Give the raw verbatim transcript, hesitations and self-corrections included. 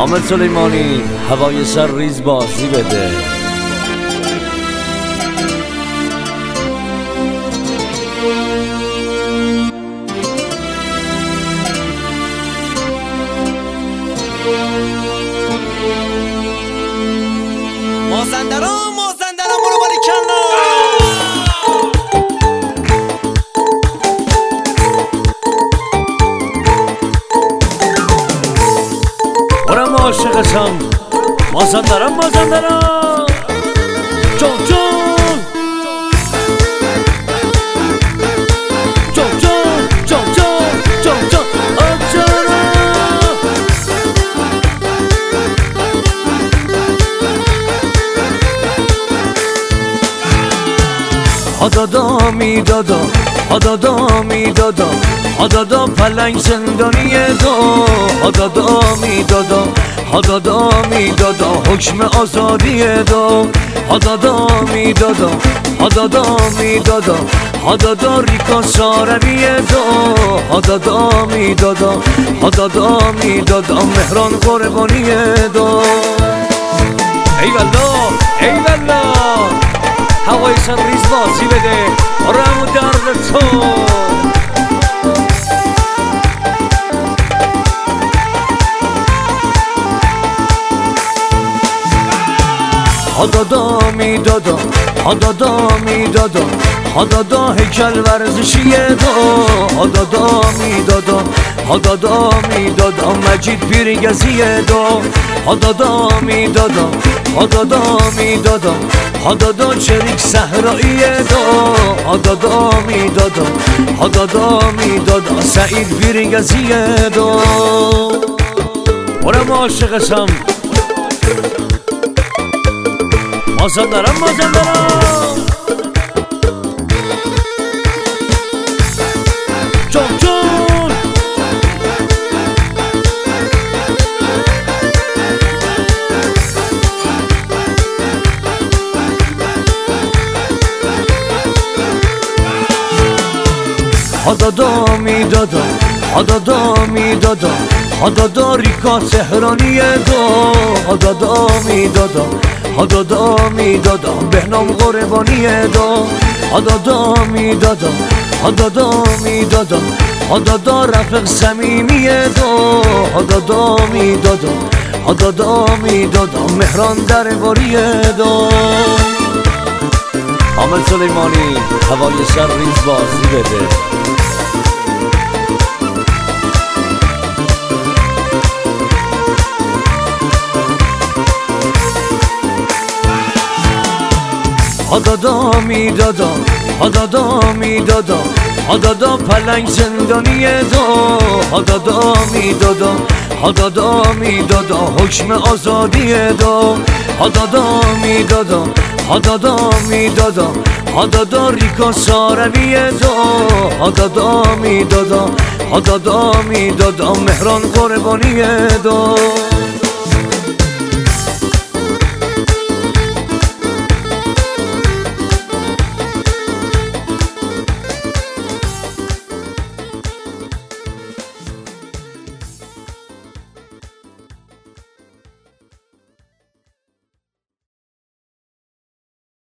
حامد سلیمانی هوای سر ریز بازی بده. مازندران مازندران برو باری کلا برم عاشقشم مازندران مازندران جون جون جون جون جون جون جون جون آجانا آدادا می دادا آدادا می دادا آدادا پلنگ زندانی دو آدادا می دادا آدادا می دادا حکم آزادی دو آدادا می دادا آدادا می دادا آدادا ریکا ساروی دو آدادا می دادا آدادا می دادا مهران قربانی دو ای والله ای والله هوای سر ریز بازی بده رم درد تو آدادا می دادا آدادا می دادا آدادا هیکل ورزشیه دو آدادا می دادا آدادا می دادا مجید پیرگزیه دو آدادا می دادا آدادا می دادا آدادا چریک صحراییه دو آدادا می دادا آدادا می دادا سعید پیرگزیه دو برم عاشقشم مازندران مازندران جون جون آدادا می دادا آدادا می دادا آدادا ریکا تهرانی دو آدادا می دادا آدادا می دادا بهنام قربانی دو آدادا می دادا آدادا می دادا آدادا رفیق صمیمی دو آدادا می دادا آدادا می دادا مهران درباری دو حامد سلیمانی هوای سر ریز بازی بده. آدادا می دادا آدادا می دادا آدادا پلنگ زندانی دو آدادا می دادا آدادا می دادا حکم آزادی دو آدادا می دادا آدادا می دادا آدادا ریکا ساروی دو آدادا می دادا آدادا می دادا مهران قربانی دو